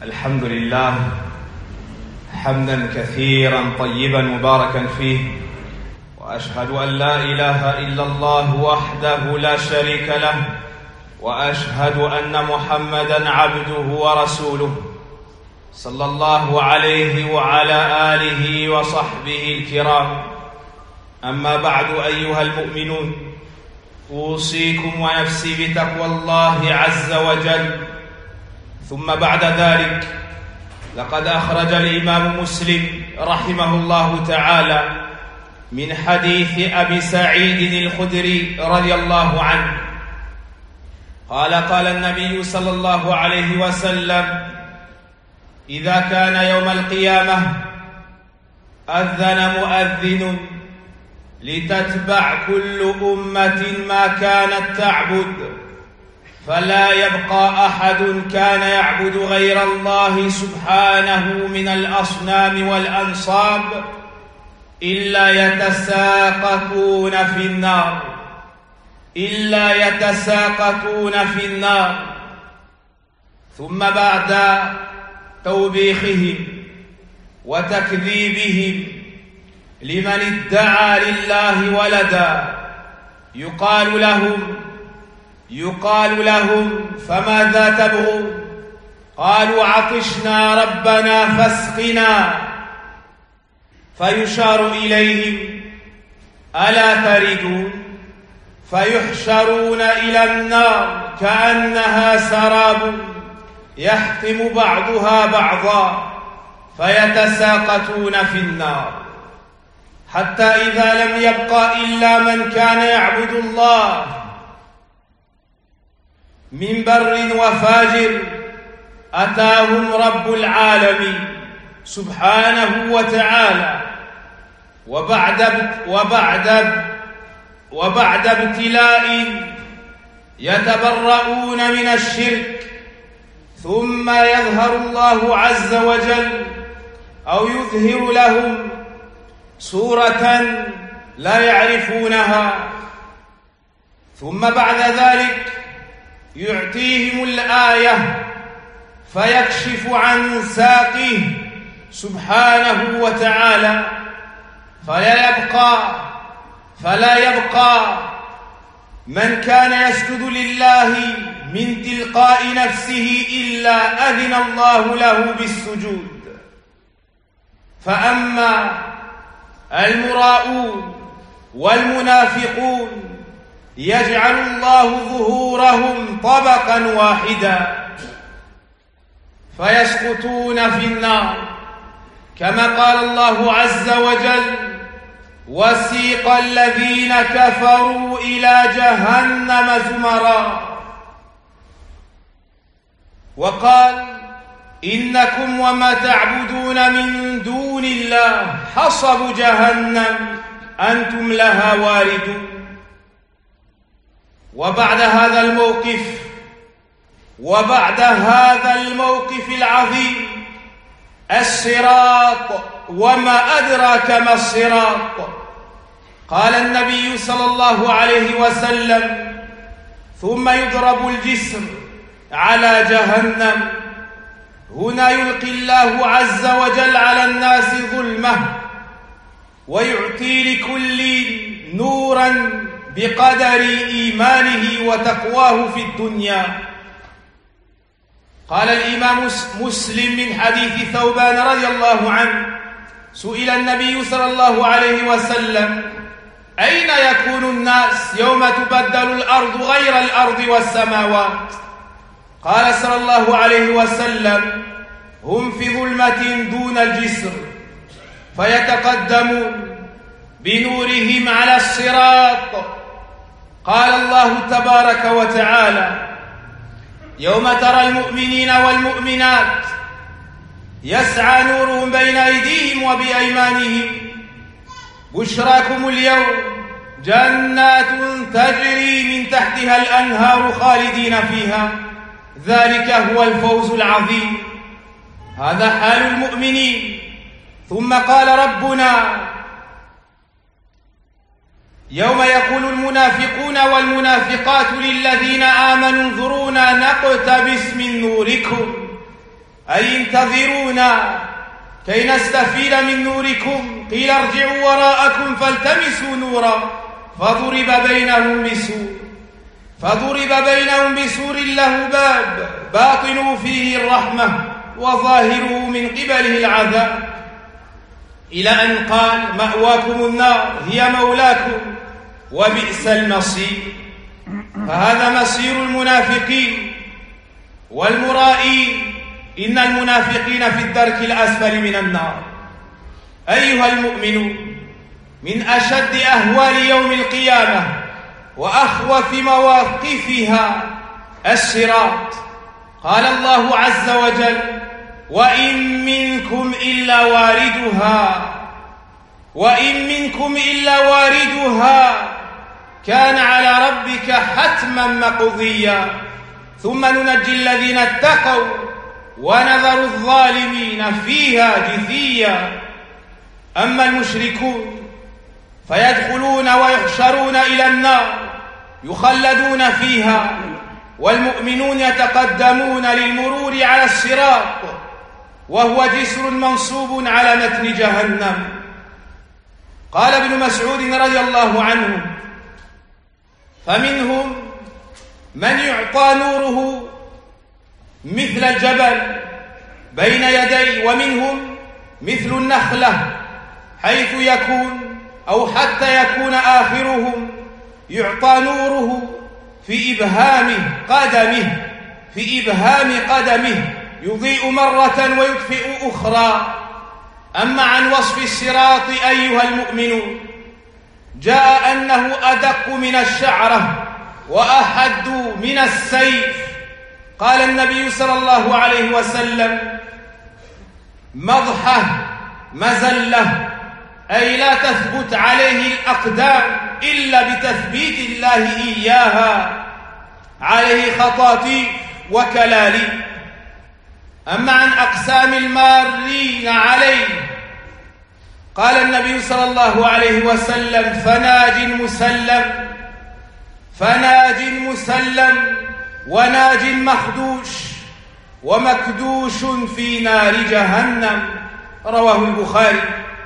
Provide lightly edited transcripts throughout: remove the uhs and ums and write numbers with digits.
الحمد لله حمدا كثيرا طيبا مباركا فيه، وأشهد أن لا إله إلا الله وحده لا شريك له، وأشهد أن محمدا عبده ورسوله صلى الله عليه وعلى آله وصحبه الكرام. أما بعد، أيها المؤمنون، أوصيكم ونفسي بتقوى الله عز وجل. ثم بعد ذلك، لقد أخرج الإمام مسلم رحمه الله تعالى من حديث أبي سعيد الخدري رضي الله عنه قال: قال النبي صلى الله عليه وسلم: إذا كان يوم القيامة أذن مؤذن لتتبع كل أمة ما كانت تعبد، فلا يبقى أحد كان يعبد غير الله سبحانه من الأصنام والأنصاب إلا يتساقطون في النار. ثم بعد توبيخهم وتكذيبهم لمن ادعى لله ولدا يقال لهم: فماذا تبغون؟ قالوا: عطشنا ربنا فاسقنا. فيشار إليهم: ألا تردون؟ فيحشرون إلى النار كأنها سراب يحطم بعضها بعضا، فيتساقطون في النار، حتى إذا لم يبق إلا من كان يعبد الله من بر وفاجر أتاهم رب العالمين سبحانه وتعالى، وبعد ابتلاء يتبرؤون من الشرك، ثم يظهر الله عز وجل أو يظهر لهم صورة لا يعرفونها، ثم بعد ذلك يعطيهم الآية فيكشف عن ساقه سبحانه وتعالى، فلا يبقى من كان يسجد لله من تلقاء نفسه إلا أذن الله له بالسجود. فأما المراؤون والمنافقون يجعل الله ظهورهم طبقا واحدا فيسقطون في النار، كما قال الله عز وجل: وسيق الذين كفروا إلى جهنم زمرا، وقال: إنكم وما تعبدون من دون الله حصب جهنم أنتم لها واردون. وبعد هذا الموقف العظيم، الصراط، وما أدراك ما الصراط. قال النبي صلى الله عليه وسلم: ثم يضرب الجسر على جهنم، هنا يلقي الله عز وجل على الناس ظلمه، ويعطي لكل نورا بقدر إيمانه وتقواه في الدنيا. قال الإمام مسلم من حديث ثوبان رضي الله عنه: سئل النبي صلى الله عليه وسلم: أين يكون الناس يوم تبدل الأرض غير الأرض والسماوات؟ قال صلى الله عليه وسلم: هم في ظلمة دون الجسر، فيتقدمون بنورهم على الصراط. قال الله تبارك وتعالى: يوم ترى المؤمنين والمؤمنات يسعى نورهم بين أيديهم وبأيمانهم، بشراكم اليوم جنات تجري من تحتها الأنهار خالدين فيها، ذلك هو الفوز العظيم. هذا حال المؤمنين. ثم قال ربنا: يوم يقول المنافقون والمنافقات للذين آمنوا انظرونا نقتبس من نوركم أي انتظرونا كي نستفيد من نوركم. قيل ارجعوا وراءكم فالتمسوا نورا فضرب بينهم بسور له باب باطنه فيه الرحمة وظاهره من قبله العذاب، إلى أن قال مأواكم النار هي مولاكم وبئس المصير. فهذا مصير المنافقين والمرائين، إن المنافقين في الدرك الأسفل من النار. أيها المؤمنون، من أشد أهوال يوم القيامة وأخوف مواقفها الصراط. قال الله عز وجل: وإن منكم إلا واردها كان على ربك حتما مقضيا ثم ننجي الذين اتقوا ونذر الظالمين فيها جثيا. أما المشركون فيدخلون ويحشرون إلى النار يخلدون فيها، والمؤمنون يتقدمون للمرور على الصراط وهو جسر منصوب على متن جهنم. قال ابن مسعود رضي الله عنه: فمنهم من يعطى نوره مثل الجبل بين يديه، ومنهم مثل النخلة حيث يكون أو حتى يكون آخرهم يعطى نوره في إبهام قدمه يضيء مرة ويطفئ أخرى. أما عن وصف الصراط أيها المؤمنون، جاء أنه أدق من الشعرة وأحد من السيف. قال النبي صلى الله عليه وسلم: مضحة مزلة، أي لا تثبت عليه الأقدام إلا بتثبيت الله إياها، عليه خطاطيف وكلاليب. أما عن أقسام المارين عليه، قال النبي صلى الله عليه وسلم: فناج مسلم وناج مخدوش ومكدوش في نار جهنم. رواه البخاري.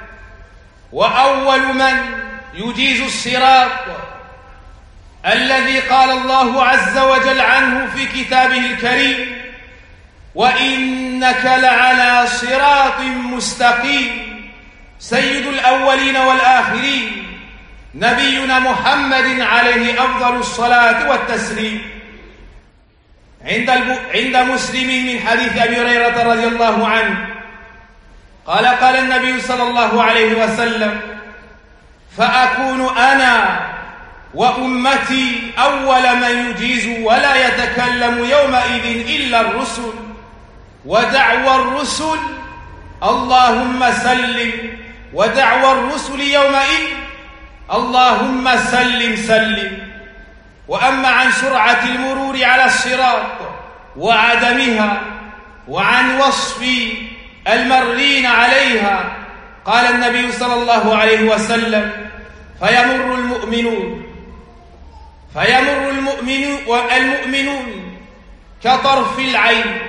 وأول من يجيز الصراط الذي قال الله عز وجل عنه في كتابه الكريم: وإنك لعلى صراط مستقيم، سيد الأولين والآخرين نبينا محمد عليه أفضل الصلاة والتسليم. عند مسلم من حديث أبي هريرة رضي الله عنه قال النبي صلى الله عليه وسلم: فأكون أنا وأمتي أول من يجيز ولا يتكلم يومئذ إلا الرسل، ودعوى الرسل اللهم سلم، ودعوى الرسل يومئذ اللهم سلم سلم. وأما عن سرعة المرور على الصراط وعدمها وعن وصف المرين عليها، قال النبي صلى الله عليه وسلم: فيمر المؤمنون كطرف العين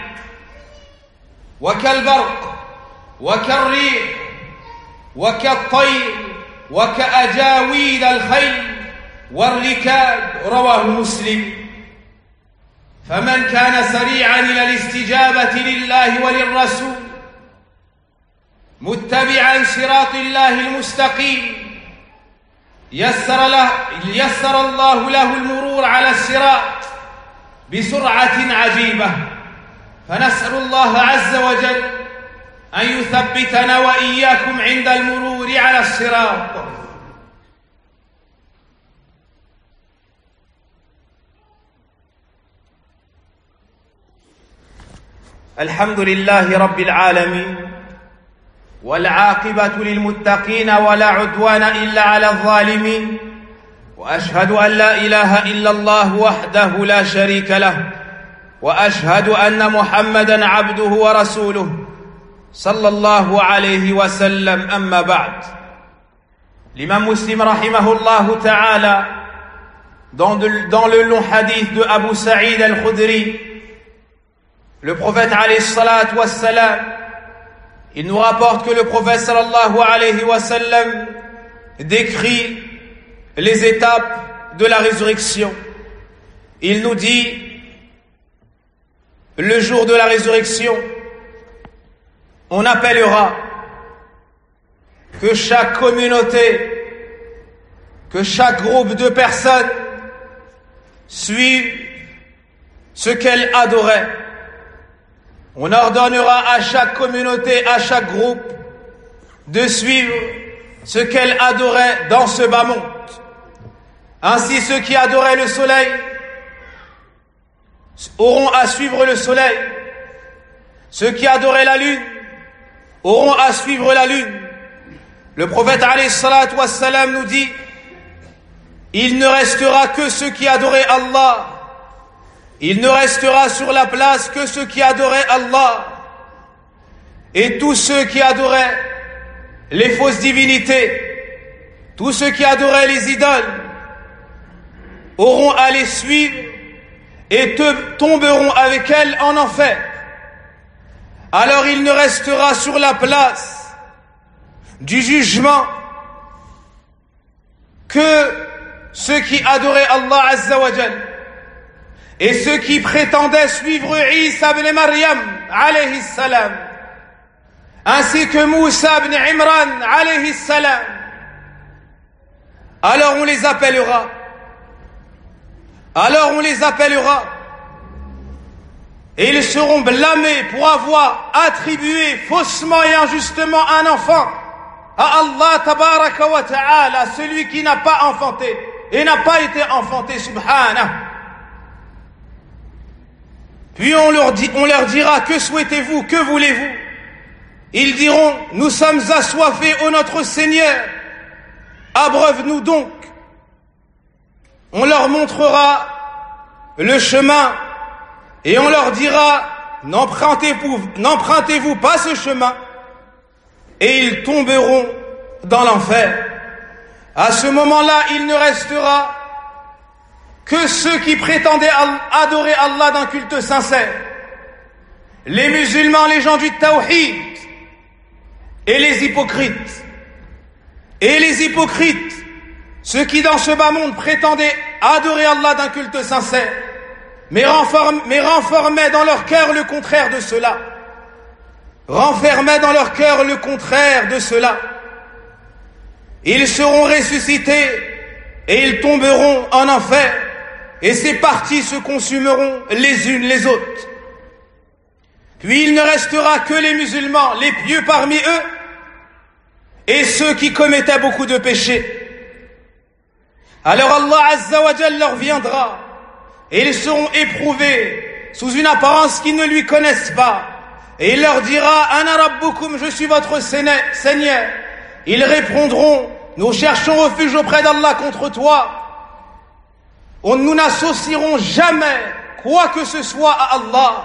وكالبرق وكالريح وكالطير وكأجاويد الخيل والركاب. رواه مسلم. فمن كان سريعا إلى الاستجابة لله وللرسول متبعا صراط الله المستقيم يسر الله له المرور على الصراط بسرعة عجيبة. فنسأل الله عز وجل أن يثبتنا وإياكم عند المرور على الصراط. الحمد لله رب العالمين، والعاقبة للمتقين ولا عدوان إلا على الظالمين، وأشهد أن لا إله إلا الله وحده لا شريك له، وأشهد أن محمدًا عبده ورسوله صلى الله عليه وسلم. أما بعد. L'imam Muslim rahimahullah ta'ala, dans le long hadith de Abu Sa'id al-Khudri, Le prophète alayhi salatu wassalam, il nous rapporte que le prophète sallallahu alayhi wa sallam décrit les étapes de la résurrection. Il nous dit, le jour de la résurrection, on appellera que chaque communauté, que chaque groupe de personnes suivent ce qu'elle adorait. On ordonnera à chaque communauté, à chaque groupe, de suivre ce qu'elle adorait dans ce bas monde. Ainsi, ceux qui adoraient le soleil auront à suivre le soleil. Ceux qui adoraient la lune auront à suivre la lune. Le prophète alayhi salatu wassalam nous dit, il ne restera que ceux qui adoraient Allah. Il ne restera sur la place que ceux qui adoraient Allah. Et tous ceux qui adoraient les fausses divinités, tous ceux qui adoraient les idoles, auront à les suivre et tomberont avec elles en enfer. Alors il ne restera sur la place du jugement que ceux qui adoraient Allah Azza wa Jal et ceux qui prétendaient suivre Isa ibn Maryam alayhi salam, ainsi que Moussa ibn Imran alayhi salam. Alors on les appellera. Alors on les appellera. Et ils seront blâmés pour avoir attribué faussement et injustement un enfant à Allah tabaraka wa ta'ala, celui qui n'a pas enfanté et n'a pas été enfanté, subhanah. Puis on leur dira, que souhaitez-vous, que voulez-vous? Ils diront, nous sommes assoiffés, ô notre Seigneur, abreuve-nous donc. On leur montrera le chemin et on leur dira, n'empruntez-vous pas ce chemin, et ils tomberont dans l'enfer. À ce moment-là, il ne restera que ceux qui prétendaient adorer Allah d'un culte sincère. Les musulmans, les gens du tawhid, et les hypocrites. Et les hypocrites, ceux qui dans ce bas monde prétendaient adorer Allah d'un culte sincère, mais renfermaient dans leur cœur le contraire de cela. Renfermaient dans leur cœur le contraire de cela. Ils seront ressuscités et ils tomberont en enfer, et ces parties se consumeront les unes les autres. Puis il ne restera que les musulmans, les pieux parmi eux, et ceux qui commettaient beaucoup de péchés. Alors Allah Azza wa Jal leur viendra, et ils seront éprouvés sous une apparence qu'ils ne lui connaissent pas. Et il leur dira, Ana Rabbukum, je suis votre Seigneur. Ils répondront, nous cherchons refuge auprès d'Allah contre toi. Nous n'associerons jamais quoi que ce soit à Allah.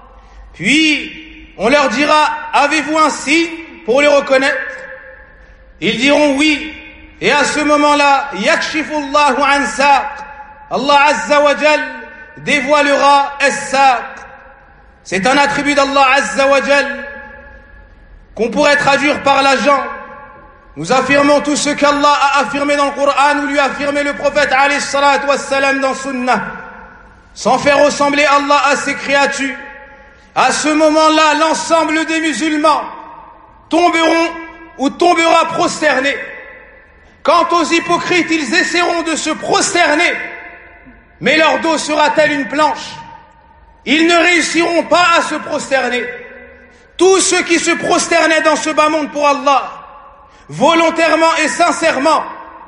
Puis, on leur dira, avez-vous un signe pour le reconnaître? Ils diront oui. Et à ce moment-là, yakshifullahu an saq. Allah Azza wa Jal dévoilera as-saq. C'est un attribut d'Allah Azza wa Jal qu'on pourrait traduire par la jambe. Nous affirmons tout ce qu'Allah a affirmé dans le Coran ou lui a affirmé le prophète alayhi salatu wassalam dans Sunnah, sans faire ressembler Allah à ses créatures. À ce moment-là, l'ensemble des musulmans tomberont ou tombera prosterné. Quant aux hypocrites, ils essaieront de se prosterner, mais leur dos sera tel une planche. Ils ne réussiront pas à se prosterner. Tous ceux qui se prosternaient dans ce bas monde pour Allah, volontairement et sincèrement,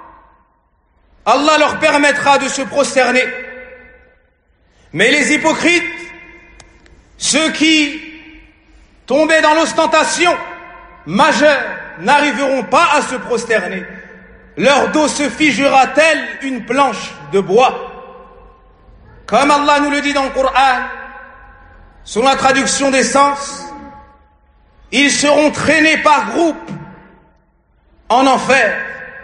Allah leur permettra de se prosterner. Mais les hypocrites, ceux qui tombaient dans l'ostentation majeure, n'arriveront pas à se prosterner. Leur dos se figera tel une planche de bois. Comme Allah nous le dit dans le Coran, selon la traduction des sens, ils seront traînés par groupes en enfer.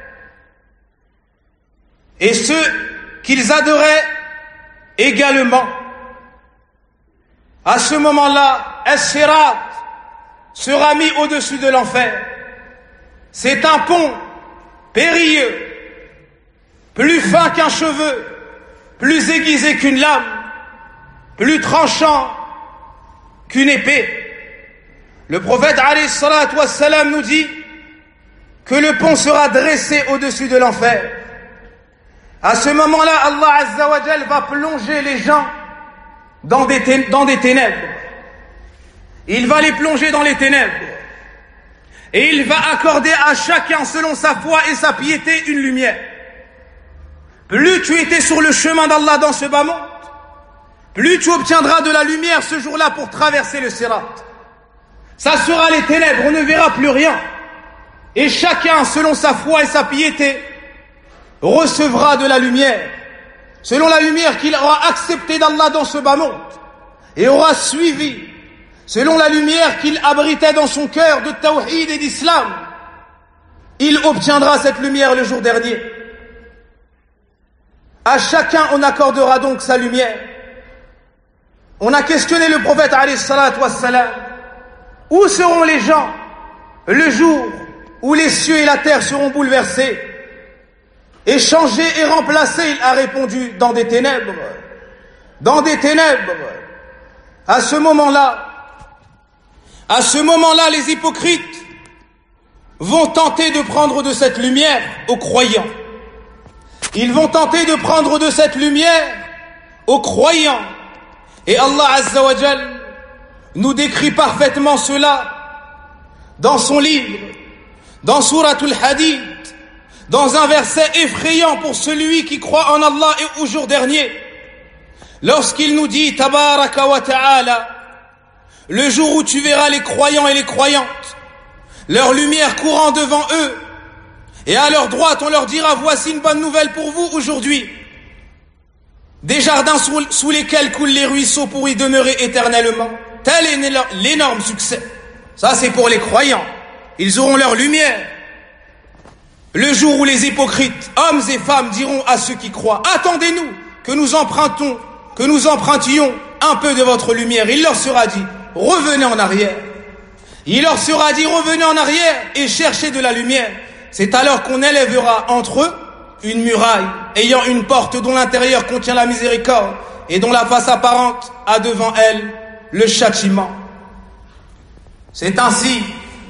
Et ceux qu'ils adoraient également À ce moment-là, As-Sirat sera mis au-dessus de l'enfer. C'est un pont périlleux, plus fin qu'un cheveu, plus aiguisé qu'une lame, plus tranchant qu'une épée. Le prophète alayhi salatu wassalam nous dit que le pont sera dressé au-dessus de l'enfer. À ce moment-là, Allah Azza wa Jal va plonger les gens dans des ténèbres. Il va les plonger dans les ténèbres. Et il va accorder à chacun, selon sa foi et sa piété, une lumière. Plus tu étais sur le chemin d'Allah dans ce bas monde, plus tu obtiendras de la lumière ce jour-là pour traverser le Sirat. Ça sera les ténèbres, on ne verra plus rien. Et chacun, selon sa foi et sa piété, recevra de la lumière, selon la lumière qu'il aura acceptée d'Allah dans ce bas monde, et aura suivi, selon la lumière qu'il abritait dans son cœur de tawhid et d'islam. Il obtiendra cette lumière le jour dernier. À chacun, on accordera donc sa lumière. On a questionné le prophète alayhi salatu wassalam. Où seront les gens le jour où les cieux et la terre seront bouleversés et changés et remplacés? Il a répondu, dans des ténèbres. Dans des ténèbres. À ce moment-là, les hypocrites vont tenter de prendre de cette lumière aux croyants. Ils vont tenter de prendre de cette lumière aux croyants. Et Allah Azza wa Jal nous décrit parfaitement cela dans son livre, dans Suratul Hadid, dans un verset effrayant pour celui qui croit en Allah et au jour dernier, lorsqu'il nous dit Tabaraka wa Ta'ala, le jour où tu verras les croyants et les croyantes, leur lumière courant devant eux, et à leur droite on leur dira, voici une bonne nouvelle pour vous aujourd'hui, des jardins sous lesquels coulent les ruisseaux pour y demeurer éternellement. Tel est l'énorme succès. Ça, c'est pour les croyants. Ils auront leur lumière. Le jour où les hypocrites, hommes et femmes, diront à ceux qui croient, attendez-nous que nous empruntions un peu de votre lumière. Il leur sera dit, revenez en arrière. Il leur sera dit, revenez en arrière et cherchez de la lumière. C'est alors qu'on élèvera entre eux une muraille ayant une porte dont l'intérieur contient la miséricorde et dont la face apparente a devant elle le châtiment. C'est ainsi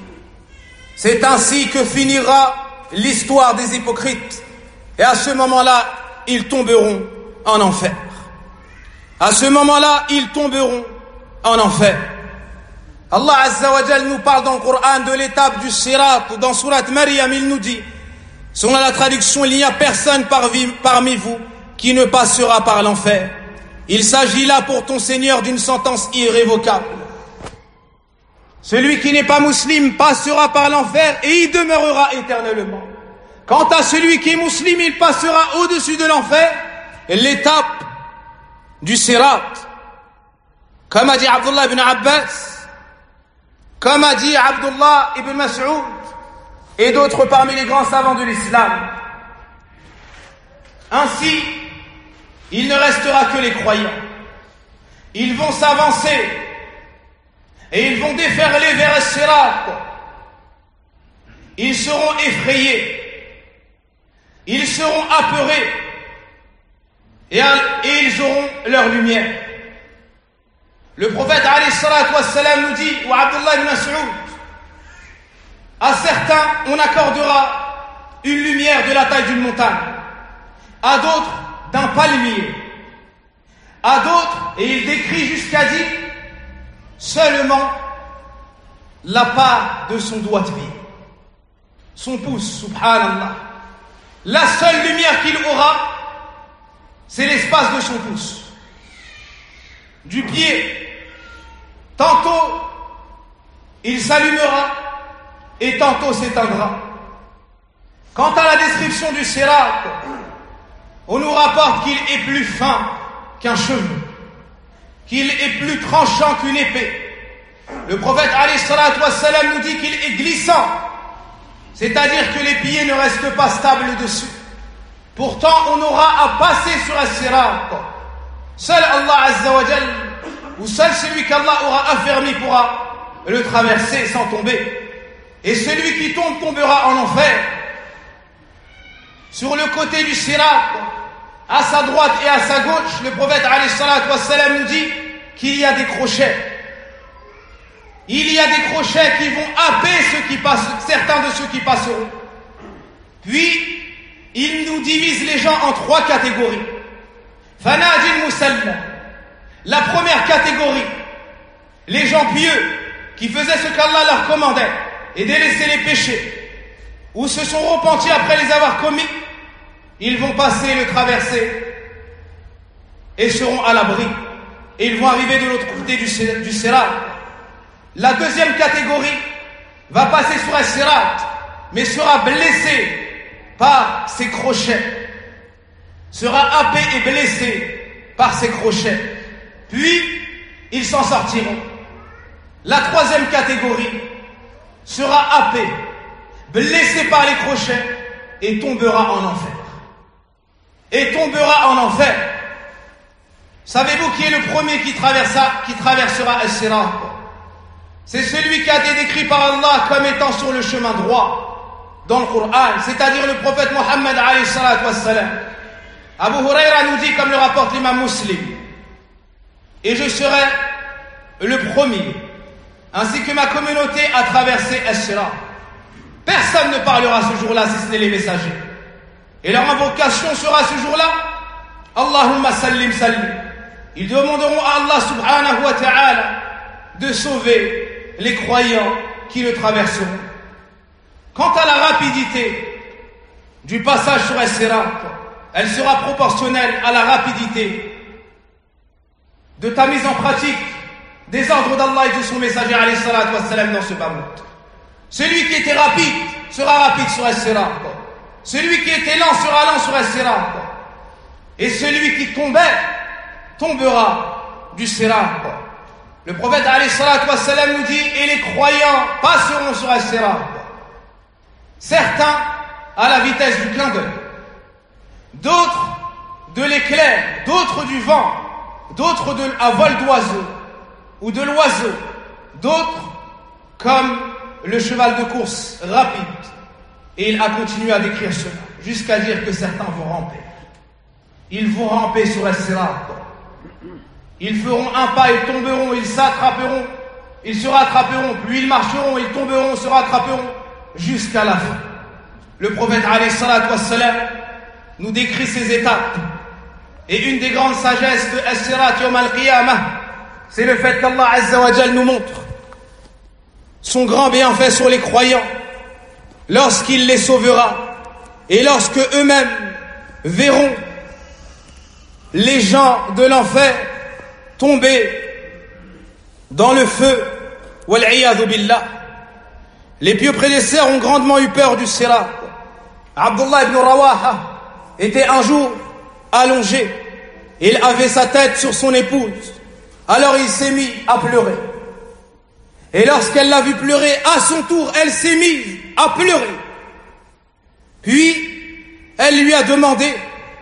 que finira l'histoire des hypocrites. Et à ce moment-là, ils tomberont en enfer. À ce moment-là, ils tomberont en enfer. Allah Azza wa Jal nous parle dans le Coran de l'étape du Sirat. Dans Surat Maryam, il nous dit, selon la traduction, il n'y a personne parmi vous qui ne passera par l'enfer. Il s'agit là pour ton Seigneur d'une sentence irrévocable. Celui qui n'est pas musulman passera par l'enfer et y demeurera éternellement. Quant à celui qui est musulman, il passera au-dessus de l'enfer, l'étape du Sirat. Comme a dit Abdullah ibn Abbas, comme a dit Abdullah ibn Mas'ud et d'autres parmi les grands savants de l'islam. Ainsi, il ne restera que les croyants. Ils vont s'avancer et ils vont déferler vers As-Sirat. Ils seront effrayés, ils seront apeurés et ils auront leur lumière. Le prophète alayhi salatu wassalam nous dit, ou Abdullah ibn Mas'ud, à certains on accordera une lumière de la taille d'une montagne, à d'autres d'un palmier, à d'autres, et il décrit jusqu'à dire, seulement la part de son doigt de pied, son pouce, subhanallah. La seule lumière qu'il aura, c'est l'espace de son pouce. Du pied, tantôt il s'allumera et tantôt s'éteindra. Quant à la description du Sirat, on nous rapporte qu'il est plus fin qu'un cheveu, qu'il est plus tranchant qu'une épée. Le prophète alayhi salatu wassalam nous dit qu'il est glissant, c'est-à-dire que les pieds ne restent pas stables dessus. Pourtant, on aura à passer sur As-Sirat. Seul Allah Azza wa Jal où seul celui qu'Allah aura affermi pourra le traverser sans tomber. Et celui qui tombe tombera en enfer. Sur le côté du sirat, à sa droite et à sa gauche, le prophète alayhi salatu wassalam nous dit qu'il y a des crochets. Il y a des crochets qui vont happer ceux qui passent, certains de ceux qui passeront. Puis, il nous divise les gens en 3 catégories. Fanajil musallam. La première catégorie, les gens pieux qui faisaient ce qu'Allah leur commandait et délaissaient les péchés, ou se sont repentis après les avoir commis, ils vont passer le traverser et seront à l'abri. Et ils vont arriver de l'autre côté du sirat. La deuxième catégorie va passer sur un sirat, mais sera blessée par ses crochets, sera happée et blessée par ses crochets. Puis, ils s'en sortiront. La troisième catégorie sera happée, blessée par les crochets et tombera en enfer. Et tombera en enfer. Savez-vous qui est le premier qui traversera As-Sirat? C'est celui qui a été décrit par Allah comme étant sur le chemin droit dans le Coran, c'est-à-dire le prophète Mohammed alayhi salatu wassalam. Abu Huraira nous dit, comme le rapporte l'imam Muslim, et je serai le premier, ainsi que ma communauté, à traverser As-Sirat. Personne ne parlera ce jour-là si ce n'est les messagers. Et leur invocation sera ce jour-là, Allahumma sallim sallim. Ils demanderont à Allah subhanahu wa ta'ala de sauver les croyants qui le traverseront. Quant à la rapidité du passage sur As-Sirat, elle sera proportionnelle à la rapidité de ta mise en pratique des ordres d'Allah et de son messager alayhi salatu wassalam dans ce bas monde. Celui qui était rapide sera rapide sur As-Sirat. Celui qui était lent sera lent sur As-Sirat. Et celui qui tombait tombera du Sirat. Le prophète alayhi salatu wassalam nous dit, et les croyants passeront sur As-Sirat. Certains à la vitesse du clin d'œil, d'autres de l'éclair, d'autres du vent, d'autres à vol d'oiseau ou de l'oiseau, d'autres comme le cheval de course rapide. Et il a continué à décrire cela jusqu'à dire que certains vont ramper. Ils vont ramper sur As-Sirat. Ils feront un pas, ils tomberont, ils s'attraperont, ils se rattraperont, puis ils marcheront, ils tomberont, se rattraperont, jusqu'à la fin. Le prophète alayhi salatu wassalam nous décrit ces étapes. Et une des grandes sagesses de As-Sirat Yawm al-Qiyamah, c'est le fait qu'Allah Azza wa Jal nous montre son grand bienfait sur les croyants lorsqu'il les sauvera et lorsque eux-mêmes verront les gens de l'enfer tomber dans le feu. Wal-'iyadhu billah. Les pieux prédécesseurs ont grandement eu peur du Sirat. Abdullah ibn Rawaha était un jour allongé. Il avait sa tête sur son épouse. Alors il s'est mis à pleurer. Et lorsqu'elle l'a vu pleurer, à son tour, elle s'est mise à pleurer. Puis, elle lui a demandé,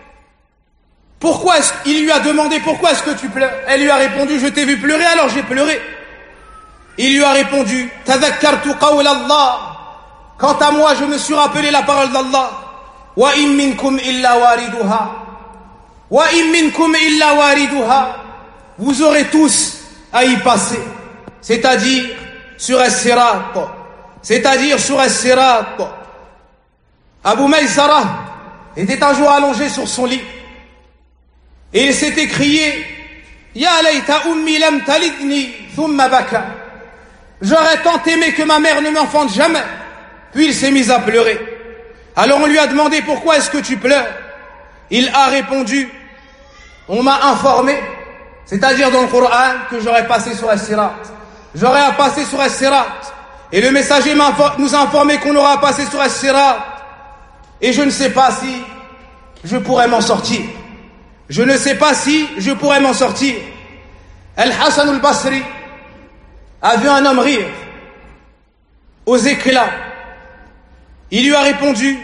il lui a demandé, pourquoi est-ce que tu pleures? Elle lui a répondu, je t'ai vu pleurer, alors j'ai pleuré. Il lui a répondu, tadhakkartu qawl Allah. Quant à moi, je me suis rappelé la parole d'Allah. Wa in minkum illa wariduha. Wa in minkum illa wariduha. Vous aurez tous à y passer. C'est-à-dire sur As-Sirat. C'est-à-dire sur As-Sirat. Abu Maysara était un jour allongé sur son lit. Et il s'est écrié, Ya layta ummi lam talidni thumma baka. J'aurais tant aimé que ma mère ne m'enfante jamais. Puis il s'est mis à pleurer. Alors on lui a demandé, pourquoi est-ce que tu pleures? Il a répondu, on m'a informé, c'est-à-dire dans le Coran, que j'aurais passé sur As-Sirat. J'aurais à passer sur As-Sirat. Et le messager nous a informé qu'on aura à passer sur As-Sirat. Et je ne sais pas si je pourrais m'en sortir. Je ne sais pas si je pourrais m'en sortir. Al-Hassan al-Basri a vu un homme rire aux éclats. Il lui a répondu,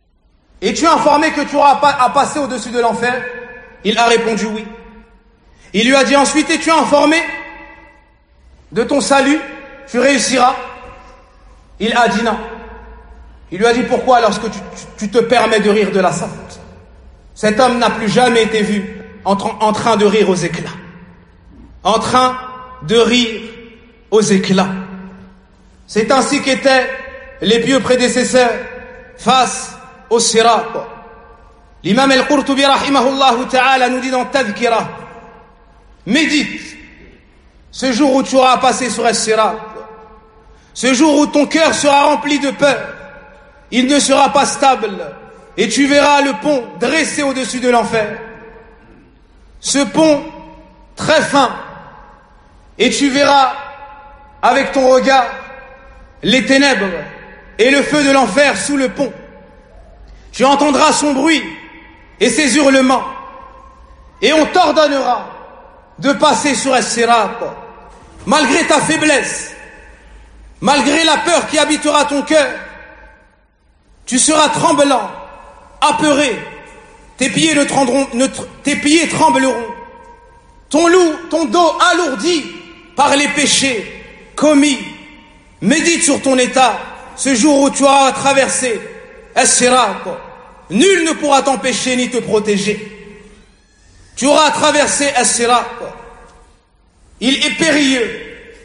es-tu informé que tu auras à passer au-dessus de l'enfer? Il a répondu oui. Il lui a dit ensuite, es-tu informé de ton salut? Tu réussiras? Il a dit non. Il lui a dit, pourquoi lorsque tu te permets de rire de la sorte? Cet homme n'a plus jamais été vu en train de rire aux éclats. En train de rire aux éclats. C'est ainsi qu'étaient les pieux prédécesseurs face au sirat. L'imam al-Qurtubi rahimahullah ta'ala nous dit dans Tadhkira, médite ce jour où tu auras passé sur al-sirat, ce jour où ton cœur sera rempli de peur, il ne sera pas stable et tu verras le pont dressé au-dessus de l'enfer. Ce pont très fin, et tu verras avec ton regard les ténèbres et le feu de l'enfer sous le pont. Tu entendras son bruit et ses hurlements, et on t'ordonnera de passer sur as-sirat. Malgré ta faiblesse, malgré la peur qui habitera ton cœur, tu seras tremblant, apeuré, tes pieds trembleront, ton dos alourdi par les péchés commis. Médite sur ton état ce jour où tu auras traversé as-sirat. Nul ne pourra t'empêcher ni te protéger. Tu auras traversé as-sirat. Il est périlleux,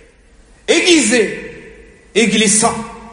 aiguisé et glissant.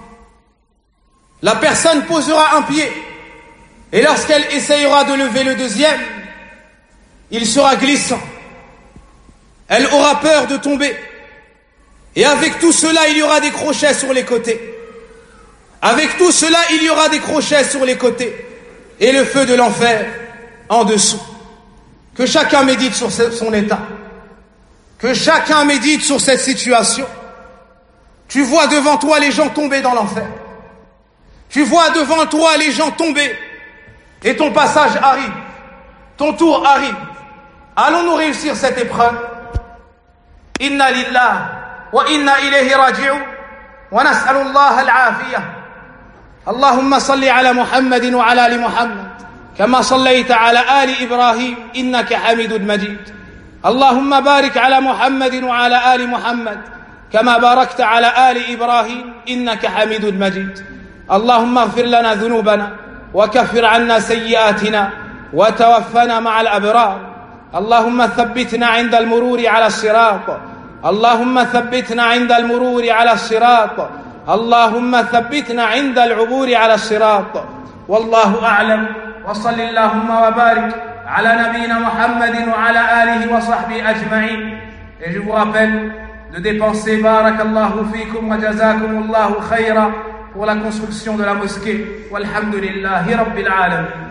La personne posera un pied, et lorsqu'elle essayera de lever le deuxième, il sera glissant. Elle aura peur de tomber. Et avec tout cela, il y aura des crochets sur les côtés. Avec tout cela, il y aura des crochets sur les côtés. Et le feu de l'enfer en dessous. Que chacun médite sur son état. Que chacun médite sur cette situation. Tu vois devant toi les gens tomber dans l'enfer. Tu vois devant toi les gens tomber. Et ton passage arrive. Ton tour arrive. Allons-nous réussir cette épreuve? Inna lillah wa inna ilayhi raji'un wa nas'alu Allah al-afiyah. Allahumma salli ala Muhammadin wa ala ali Muhammad kama sallaita ala ali Ibrahim innaka Hamidun Majid. Allahumma barik ala Muhammadin wa ala ali Muhammad kama barakta ala ali Ibrahim innaka Hamidun Majid. Allahumma ighfir lana dhunubana wa kaffir 'anna sayyi'atina wa tawaffana ma'a al-abrar. اللهم ثبتنا عند المرور على الصراط اللهم ثبتنا عند المرور على الصراط اللهم ثبتنا عند العبور على الصراط والله أعلم وصل اللهم وبارك على نبينا محمد وعلى آله وصحبه أجمعين. Et je vous rappelle de dépenser barakallahu fikum wa jazakumullahu khayra pour la construction de la mosquée. Walhamdulillahi rabbil alamin.